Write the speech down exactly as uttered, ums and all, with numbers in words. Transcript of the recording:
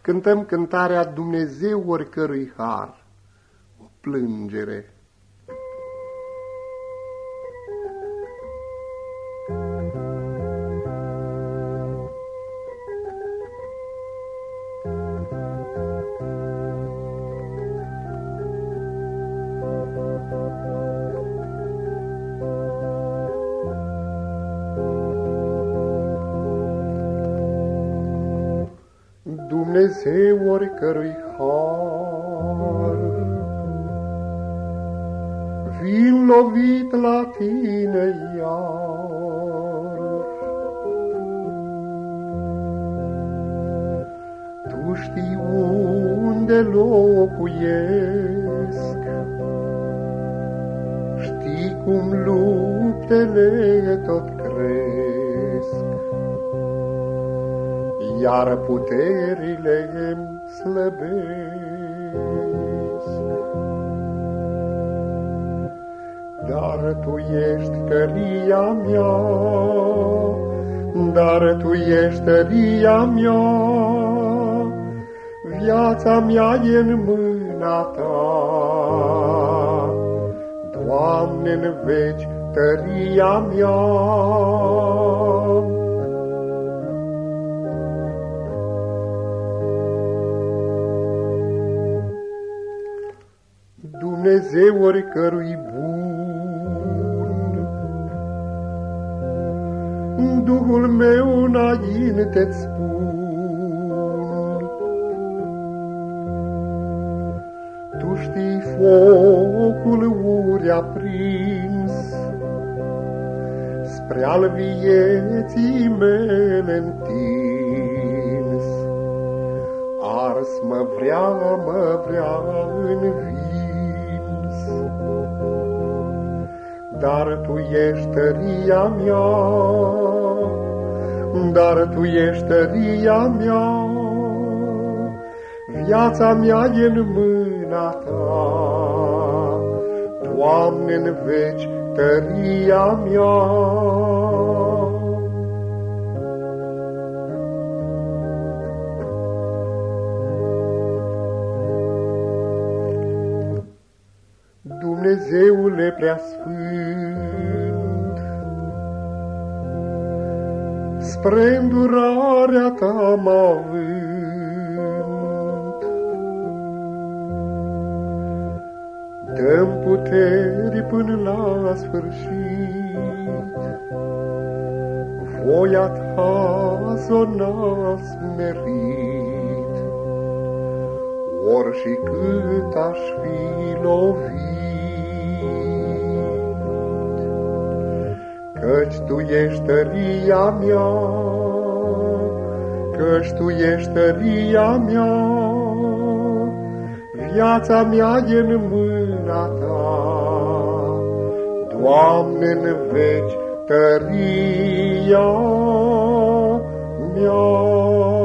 cântăm cântarea Dumnezeu oricărui har, o plângere. Dumnezeu oricărui har, vin lovit la tine iar. Tu știi unde locuiesc, știi cum luptele tot cresc, iar puterile îmi slăbesc. Dar Tu ești tăria mea, dar Tu ești tăria mea, viața mea e în mâna Ta. Doamne, în veci tăria mea. Dumnezeu oricărui bun, Duhul meu înainte-ți spun. Tu știi focul uri aprins, spre al vieții mele întins. Ars mă vrea, mă vrea învins, dar Tu ești tăria mea, dar Tu ești tăria mea, viața mea e în mâna Ta. Doamne, în veci tăria mea. Dumnezeule preasfânt, spre îndurarea Ta mă având, dă-mi puteri până la sfârșit, voia Ta s-o n-a smerit, ori și cât aș fi lovit. Căci Tu ești tăria mea, căci Tu ești tăria mea, viața mea e în mâna Ta. Doamne, în veci tăria mea.